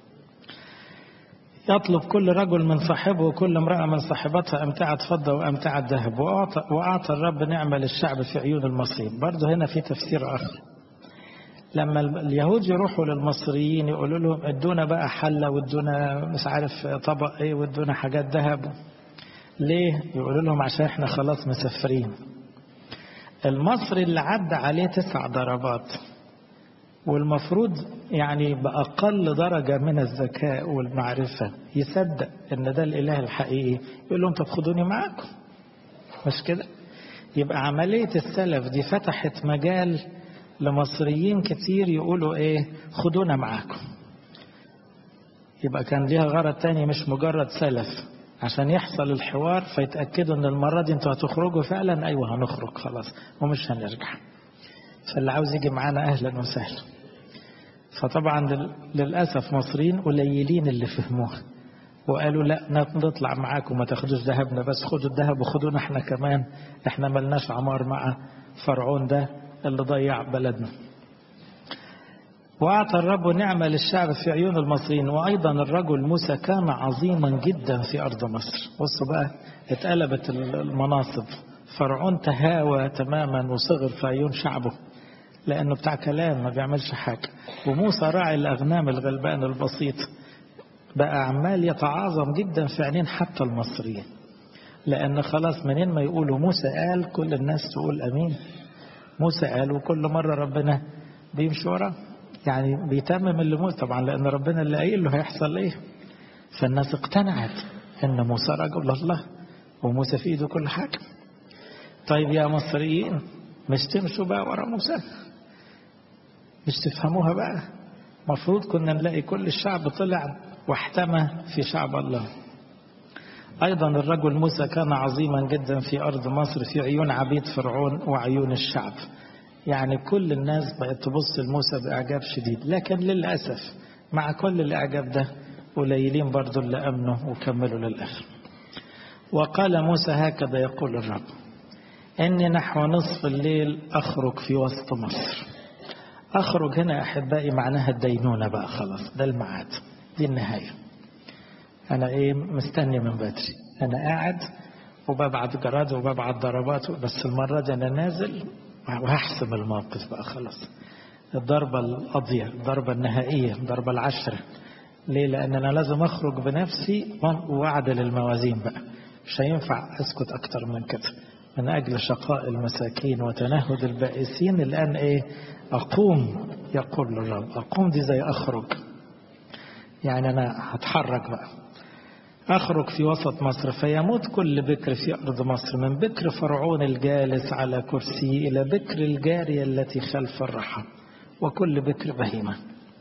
يطلب كل رجل من صاحبه وكل امرأة من صاحبتها أمتعة فضة وأمتعة ذهب، وأعطى, وأعطى الرب نعمة للشعب في عيون المصريين. برضه هنا في تفسير آخر. لما اليهود يروحوا للمصريين يقولوا لهم ادونا بقى حلة وادونا مش عارف طبق ايه وادونا حاجات ذهب، ليه؟ يقولوا لهم عشان احنا خلاص مسافرين. المصري اللي عدى عليه تسع ضربات والمفروض يعني بأقل درجة من الذكاء والمعرفة يصدق ان ده الاله الحقيقي، يقول لهم طب خدوني معاكم، مش كده؟ يبقى عملية السلف دي فتحت مجال لمصريين كتير يقولوا ايه؟ خدونا معاكم. يبقى كان ليها غرض تاني مش مجرد سلف، عشان يحصل الحوار فيتأكدوا ان المرة دي انتوا هتخرجوا فعلا. ايوه هنخرج خلاص ومش هنرجع، فاللي عاوز يجي معانا اهلا وسهلا. فطبعا للأسف مصريين قليلين اللي فهموه وقالوا لا نطلع معاكم ما تاخدوش ذهبنا بس، خدوا الذهب وخدونا احنا كمان، احنا ملناش عمار مع فرعون ده اللي ضيع بلدنا. وأعطى الرب نعمة للشعب في عيون المصريين. وأيضا الرجل موسى كان عظيما جدا في أرض مصر. بصوا بقى اتقلبت المناصب، فرعون تهاوى تماما وصغر في عيون شعبه لأنه بتاع كلام ما بيعملش حاجة. وموسى راعي الأغنام الغلبان البسيط بقى عمال يتعاظم جدا في عينين حتى المصريين، لأن خلاص منين ما يقولوا موسى قال كل الناس تقول أمين. موسى قال وكل مرة ربنا بيمشي وراه، يعني بيتمم اللي موسى طبعا لأن ربنا اللي قايل له هيحصل إيه. فالناس اقتنعت إن موسى رجل الله وموسى في إيده كل حاجة. طيب يا مصريين مش تمشوا بقى ورا موسى؟ مش تفهموها بقى؟ مفروض كنا نلاقي كل الشعب طلع واحتمى في شعب الله. أيضا الرجل موسى كان عظيما جدا في أرض مصر في عيون عبيد فرعون وعيون الشعب. يعني كل الناس بقت تبص لموسى بإعجاب شديد، لكن للأسف مع كل الإعجاب ده قليلين برضو اللي أمنوا وكملوا للآخر. وقال موسى هكذا يقول الرب إني نحو نصف الليل أخرج في وسط مصر. أخرج هنا أحبائي معناها الدينونة بقى، خلاص ده الميعاد، دي النهاية. أنا إيه مستني من بدري، أنا قاعد وببعت جراد وببعت ضربات، بس المرة دي أنا نازل وهحسم الموقف بقى خلاص. الضربة القاضية، الضربة النهائية، الضربة العشرة. ليه؟ لأن أنا لازم أخرج بنفسي وأعدل الموازين بقى، مش هينفع أسكت أكتر من كده. من أجل شقاء المساكين وتنهد البائسين الآن إيه؟ أقوم يقول الرب. أقوم دي زي أخرج، يعني أنا هتحرك بقى. أخرج في وسط مصر فيموت كل بكر في أرض مصر، من بكر فرعون الجالس على كرسيه إلى بكر الجارية التي خلف الرحى وكل بكر بهيمة،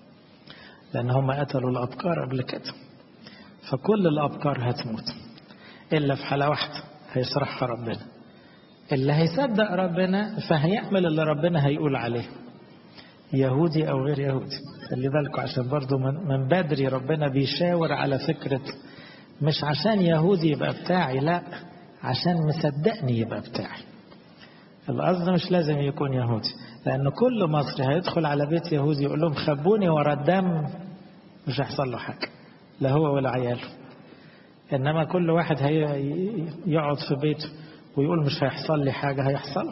لأن هم قتلوا الأبكار قبل كده. فكل الأبكار هتموت إلا في حالة واحدة هيشرحها ربنا. اللي هيصدق ربنا فهيعمل اللي ربنا هيقول عليه، يهودي أو غير يهودي. خلي بالكم عشان برضو من بدري ربنا بيشاور على فكرة مش عشان يهودي يبقى بتاعي، لا عشان مصدقني يبقى بتاعي. القصد مش لازم يكون يهودي، لأن كل مصري هيدخل على بيت يهودي يقول لهم خبوني ورا الدم مش هيحصل له حاجة، لا هو ولا عياله. إنما كل واحد هيقعد في بيته ويقول مش هيحصل لي حاجة، هيحصل.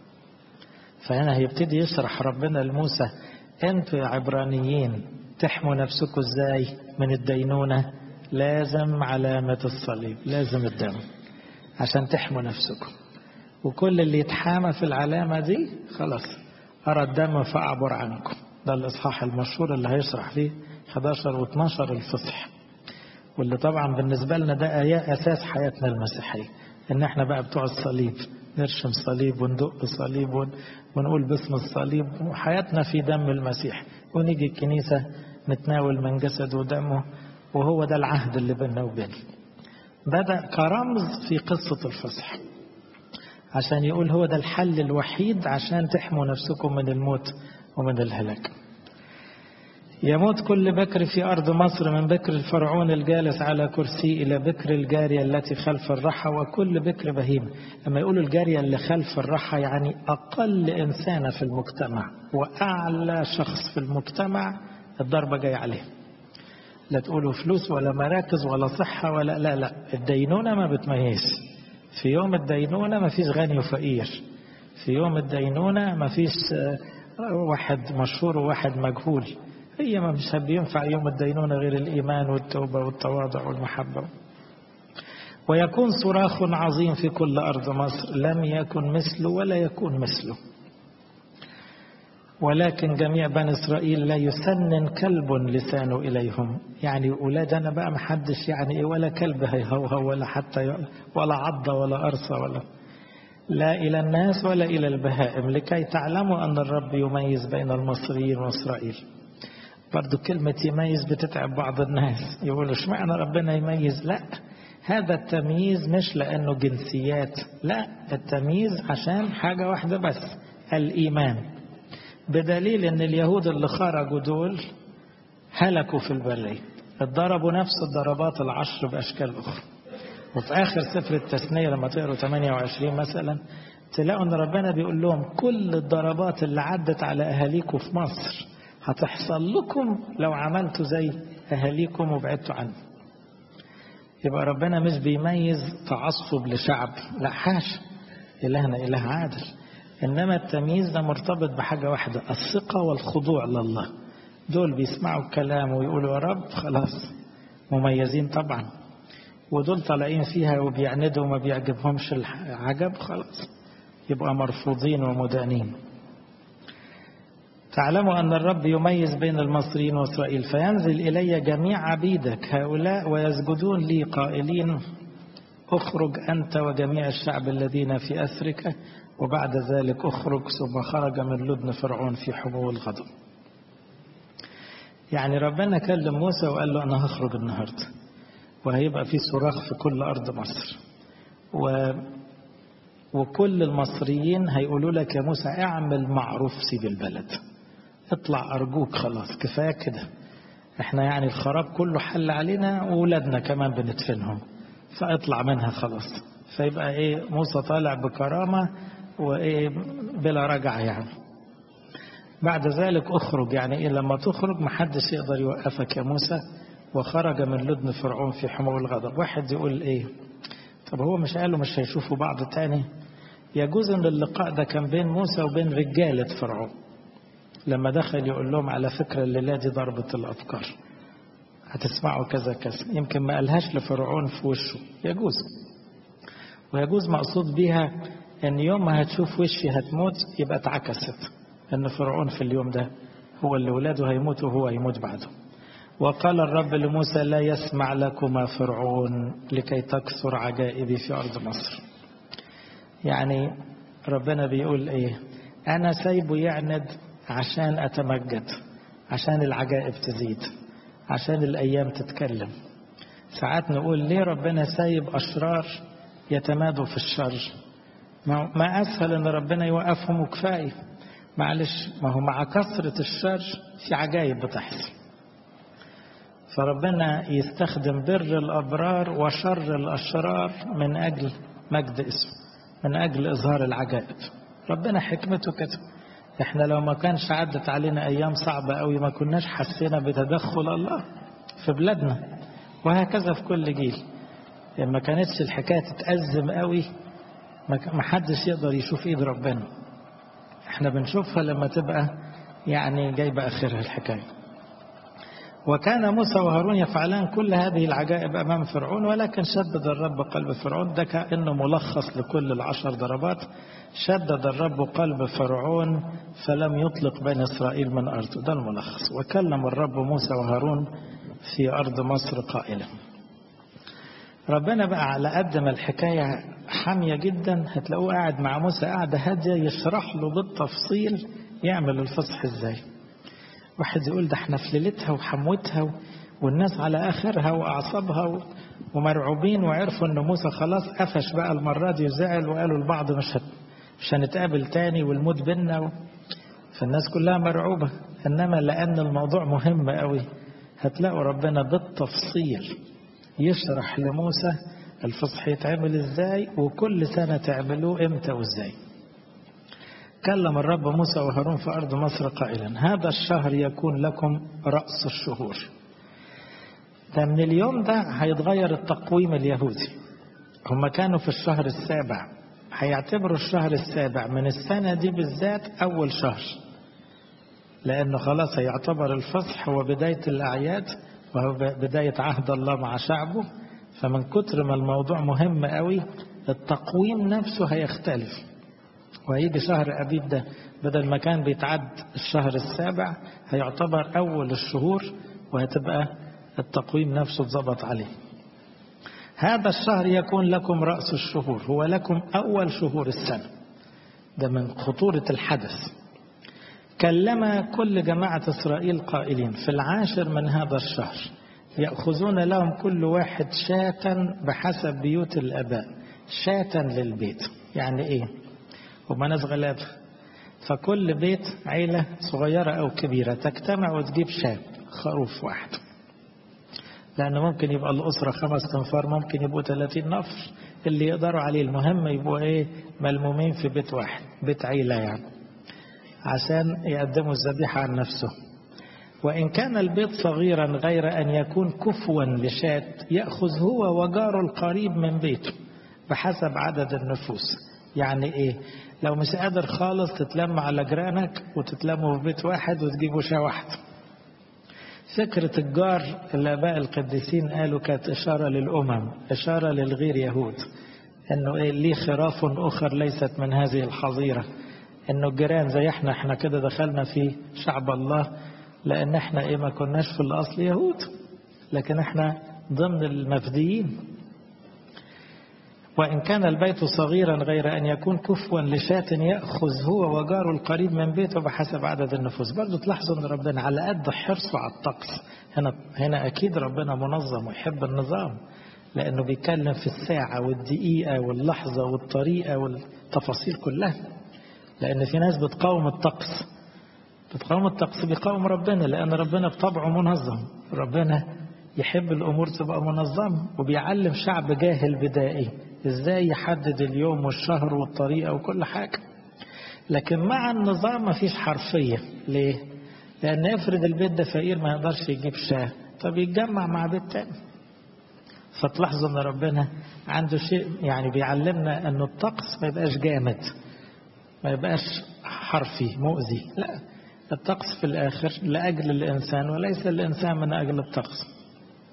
فهنا هيبتدي يشرح ربنا لموسى انتوا يا عبرانيين تحموا نفسكم ازاي من الدينونة؟ لازم علامة الصليب، لازم الدم عشان تحموا نفسكم. وكل اللي يتحامى في العلامة دي خلاص أرى الدم فأعبر عنكم. ده الإصحاح المشهور اللي هيشرح فيه أحد عشر و اثناشر الفصح، واللي طبعا بالنسبة لنا ده آيات أساس حياتنا المسيحية، إن احنا بقى بتوع الصليب، نرشم صليب وندق صليب ونقول باسم الصليب، وحياتنا في دم المسيح. ونيجي الكنيسة نتناول من جسد ودمه، وهو ده العهد اللي بيننا وبينه. بدأ كرمز في قصة الفصح عشان يقول هو ده الحل الوحيد عشان تحموا نفسكم من الموت ومن الهلاك. يموت كل بكر في أرض مصر، من بكر الفرعون الجالس على كرسي إلى بكر الجارية التي خلف الرحى وكل بكر بهيم. لما يقولوا الجارية اللي خلف الرحى يعني أقل إنسانة في المجتمع وأعلى شخص في المجتمع الضربة جاية عليه. لا تقولوا فلوس ولا مراكز ولا صحة ولا لا لا، الدينونة ما بتميز. في يوم الدينونة ما فيش غني وفقير، في يوم الدينونة ما فيش واحد مشهور وواحد مجهول. هي ما مش بينفع يوم الدينونة غير الإيمان والتوبة والتواضع والمحبة. ويكون صراخ عظيم في كل أرض مصر لم يكن مثله ولا يكون مثله، ولكن جميع بني إسرائيل لا يسنن كلب لسانه إليهم. يعني أولادنا بقى محدش يعني ولا كلب هيهوهو ولا حتى ولا عضة ولا أرصى ولا لا إلى الناس ولا إلى البهائم، لكي تعلموا أن الرب يميز بين المصريين وإسرائيل. برضو كلمة يميز بتتعب بعض الناس، يقولوا اشمعنى ربنا يميز؟ لا، هذا التمييز مش لأنه جنسيات، لا، التمييز عشان حاجة واحدة بس، الإيمان. بدليل أن اليهود اللي خرجوا دول هلكوا في البرية، اتضربوا نفس الضربات العشر بأشكال أخرى. وفي آخر سفر التثنية لما تقروا ثمانية وعشرين مثلا تلاقوا أن ربنا بيقول لهم كل الضربات اللي عدت على أهاليكم في مصر هتحصل لكم لو عملتوا زي أهاليكم وبعدتوا عنه. يبقى ربنا مش بيميز تعصب لشعب، لا حاش، إلهنا إله عادل. إنما التمييز ده مرتبط بحاجة واحدة، الثقة والخضوع لله. دول بيسمعوا الكلام ويقولوا يا رب خلاص مميزين طبعا، ودول طالعين فيها وبيعندوا وما بيعجبهمش العجب خلاص يبقى مرفوضين ومدانين. تعلموا أن الرب يميز بين المصريين وإسرائيل، فينزل إلي جميع عبيدك هؤلاء ويسجدون لي قائلين اخرج أنت وجميع الشعب الذين في أسرك. وبعد ذلك اخرج. ثم خرج من لدن فرعون في حمو الغضب. يعني ربنا كلم موسى وقال له أنا هخرج النهاردة وهيبقى في صراخ في كل أرض مصر، و وكل المصريين هيقولوا لك يا موسى اعمل معروف سيب البلد، اطلع أرجوك خلاص كفاية كده، احنا يعني الخراب كله حل علينا وولادنا كمان بندفنهم، فاطلع منها خلاص. فيبقى ايه موسى طالع بكرامة وايه بلا رجعة. يعني بعد ذلك اخرج، يعني ايه لما تخرج محدش يقدر يوقفك يا موسى. وخرج من لدن فرعون في حمو الغضب. واحد يقول ايه طب هو مش قالوا مش هيشوفوا بعض تاني؟ يجوز ان اللقاء ده كان بين موسى وبين رجالة فرعون لما دخل يقول لهم على فكرة الليلة دي ضربة الأفكار هتسمعوا كذا كذا، يمكن ما قالهاش لفرعون في وشه، يجوز. ويجوز مقصود بيها ان يوم ما هتشوف وشي هتموت يبقى اتعكست، ان فرعون في اليوم ده هو اللي ولاده هيموت وهو هيموت بعده. وقال الرب لموسى لا يسمع لكما فرعون لكي تكثر عجائبي في أرض مصر. يعني ربنا بيقول ايه انا سايبه يعند عشان اتمجد، عشان العجائب تزيد، عشان الايام تتكلم. ساعات نقول ليه ربنا سايب اشرار يتمادوا في الشر؟ ما اسهل ان ربنا يوقفهم وكفايه. معلش ما هو مع كثرة الشر في عجائب بتحصل، فربنا يستخدم بر الأبرار وشر الأشرار من أجل مجد اسمه، من أجل إظهار العجائب. ربنا حكمته كده. احنا لو ما كانش عدت علينا أيام صعبة قوي ما كناش حسينا بتدخل الله في بلادنا، وهكذا في كل جيل. ما كانتش الحكاية تتأزم قوي ما حدش يقدر يشوف إيد ربنا. احنا بنشوفها لما تبقى يعني جايبة آخرها الحكاية. وكان موسى وهارون يفعلان كل هذه العجائب أمام فرعون، ولكن شدد الرب قلب فرعون. ده كأنه ملخص لكل العشر ضربات. شدد الرب قلب فرعون فلم يطلق بني إسرائيل من أرضه، ده الملخص. وكلم الرب موسى وهارون في أرض مصر قائلا. ربنا بقى على قد ما الحكاية حامية جدا هتلاقوه قاعد مع موسى قاعدة هادية يشرح له بالتفصيل يعمل الفصح ازاي. واحد يقول ده احنا في ليلتها وحموتها والناس على آخرها وأعصابها ومرعوبين، وعرفوا أن موسى خلاص قفش بقى المرة دي وزعل، وقالوا البعض مش مش هنتقابل تاني والموت بينا و... فالناس كلها مرعوبة. إنما لأن الموضوع مهم قوي هتلاقوا ربنا بالتفصيل يشرح لموسى الفصح يتعمل ازاي، وكل سنة تعملوه امتى وازاي. كلم الرب موسى وهارون في أرض مصر قائلا هذا الشهر يكون لكم رأس الشهور. ده من اليوم ده هيتغير التقويم اليهودي. هم كانوا في الشهر السابع، هيعتبروا الشهر السابع من السنة دي بالذات أول شهر، لأنه خلاص هيعتبر الفصح هو بداية الأعياد وهو بداية عهد الله مع شعبه. فمن كتر ما الموضوع مهم قوي التقويم نفسه هيختلف، وهيجي شهر أبيب ده بدل ما كان بيتعد الشهر السابع هيعتبر أول الشهور، وهتبقى التقويم نفسه اتظبط عليه. هذا الشهر يكون لكم رأس الشهور، هو لكم أول شهور السنة. ده من خطورة الحدث. كلم كل جماعة إسرائيل قائلين في العاشر من هذا الشهر يأخذون لهم كل واحد شاة بحسب بيوت الآباء. شاة للبيت يعني إيه؟ هما ناس غلابة، فكل بيت عيلة صغيرة أو كبيرة تجتمع وتجيب شاة خروف واحد، لأن ممكن يبقى الأسرة خمس تنفار، ممكن يبقوا ثلاثين نفر اللي يقدروا عليه. المهم يبقوا إيه؟ ملمومين في بيت واحد، بيت عيلة يعني، عشان يقدموا الذبيحة عن نفسه. وإن كان البيت صغيرا غير أن يكون كفوا لشاة يأخذ هو وجاره القريب من بيته بحسب عدد النفوس. يعني إيه؟ لو مش قادر خالص تتلم على جيرانك وتتلموا في بيت واحد وتجيبوا شاة واحدة. فكرة الجار الآباء القديسين قالوا كانت إشارة للأمم، إشارة للغير يهود، إنه إيه؟ ليه خراف أخر ليست من هذه الحظيرة. إنه الجيران زي إحنا إحنا كده دخلنا في شعب الله، لأن إحنا إيه؟ ما كناش في الأصل يهود، لكن إحنا ضمن المفديين. وإن كان البيت صغيرا غير أن يكون كفوا لشاة يأخذ هو وجاره القريب من بيته بحسب عدد النفوس. برضو تلاحظوا أن ربنا على قد حرصه على الطقس. هنا, هنا أكيد ربنا منظم ويحب النظام، لأنه بيتكلم في الساعة والدقيقة واللحظة والطريقة والتفاصيل كلها. لأن في ناس بتقاوم الطقس، بتقاوم الطقس بيقاوم ربنا، لأن ربنا بطبعه منظم. ربنا يحب الأمور تبقى منظمة، وبيعلم شعب جاهل بدائي إزاي يحدد اليوم والشهر والطريقة وكل حاجة. لكن مع النظام ما فيش حرفية. ليه؟ لأن افرض البيت ده فقير ما يقدرش يجيب شاه، طب يتجمع مع بيت تاني. فتلاحظوا أن ربنا عنده شيء يعني بيعلمنا أن الطقس ما يبقاش جامد، ما يبقاش حرفي مؤذي. لا، الطقس في الآخر لأجل الإنسان وليس الإنسان من أجل الطقس.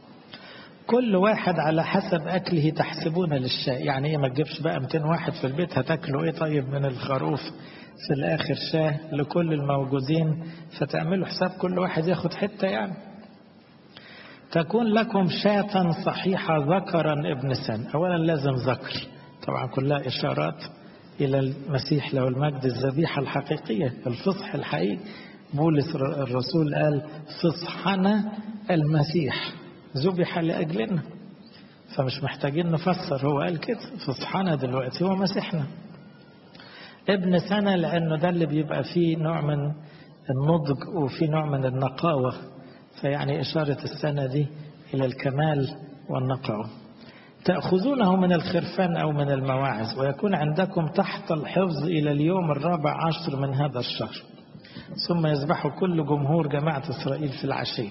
كل واحد على حسب أكله تحسبون للشاء. يعني إيه؟ ما تجيبش بقى مئتين واحد في البيت هتاكلوا إيه طيب من الخروف؟ في الآخر شاه لكل الموجودين، فتعملوا حساب كل واحد ياخد حتة. يعني تكون لكم شاة صحيحة ذكرا ابن سن. أولا لازم ذكر، طبعا كلها إشارات إلى المسيح له المجد، الذبيحة الحقيقية، الفصح الحقيقي. بولس الرسول قال فصحنا المسيح ذبح لأجلنا، فمش محتاجين نفسر، هو قال كده فصحنا دلوقتي هو مسيحنا. ابن سنة لأنه ده اللي بيبقى فيه نوع من النضج وفيه نوع من النقاوة، فيعني إشارة السنة دي إلى الكمال والنقاوة. تأخذونه من الخرفان أو من المواعز، ويكون عندكم تحت الحفظ إلى اليوم الرابع عشر من هذا الشهر، ثم يذبح كل جمهور جماعة إسرائيل في العشية.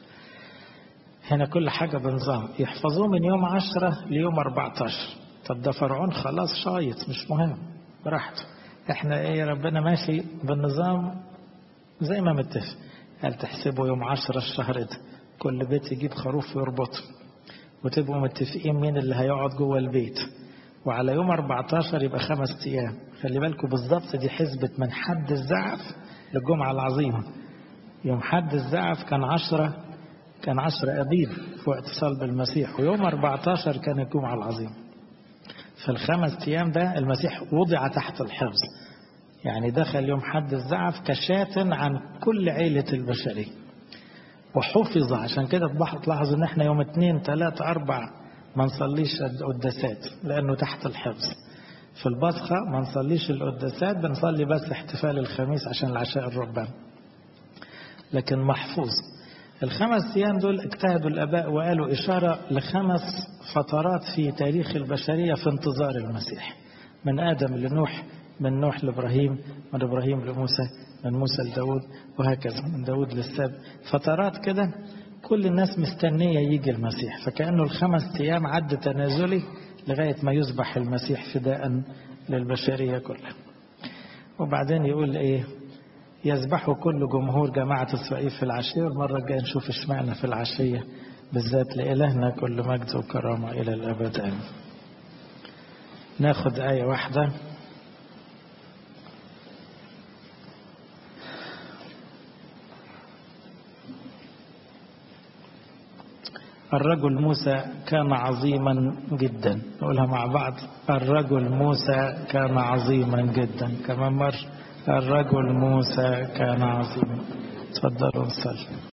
هنا كل حاجة بنظام، يحفظوه من يوم عشرة ليوم أربعة عشر. طب ده فرعون خلاص شايط، مش مهم براحته. احنا ايه؟ ربنا ماشي بالنظام زي ما متفق. قال تحسبوا يوم عشرة الشهر ده كل بيت يجيب خروف ويربطه، وتبقوا متفقين مين اللي هيقعد جوه البيت. وعلى يوم أربعة عشر يبقى خمس أيام. خلي بالكم بالظبط دي حسبة من حد الزعف للجمعة العظيمة. يوم حد الزعف كان عشرة كان عشرة أبيب في وقت صلب المسيح، ويوم أربعة عشر كان الجمعة العظيمة. فالخمس أيام ده المسيح وضع تحت الحفظ. يعني دخل يوم حد الزعف كشاة عن كل عيلة البشرية، وحفظ. عشان كده تلاحظ ان احنا يوم اثنين ثلاثة أربع ما نصليش القداسات لأنه تحت الحفظ. في البصخة ما نصليش القداسات، بنصلي بس احتفال الخميس عشان العشاء الربان، لكن محفوظ. الخمس أيام دول اجتهدوا الآباء وقالوا إشارة لخمس فترات في تاريخ البشرية في انتظار المسيح، من آدم لنوح، من نوح لإبراهيم، من إبراهيم لموسى، من موسى لداود، وهكذا من داود للسبت. فترات كده كل الناس مستنية يجي المسيح، فكأنه الخمس أيام عد تنازلي لغاية ما يصبح المسيح فداء للبشرية كلها. وبعدين يقول إيه؟ يذبحوا كل جمهور جماعة إسرائيل في العشية. والمرة الجاية نشوف اشمعنى في العشية بالذات. لإلهنا كل مجد وكرامة إلى الأبد آمين. ناخد آية واحدة. الرجل موسى كان عظيما جدا. نقولها مع بعض. الرجل موسى كان عظيما جدا. كمان مرة. الرجل موسى كان عظيما. تفضلوا نصلي.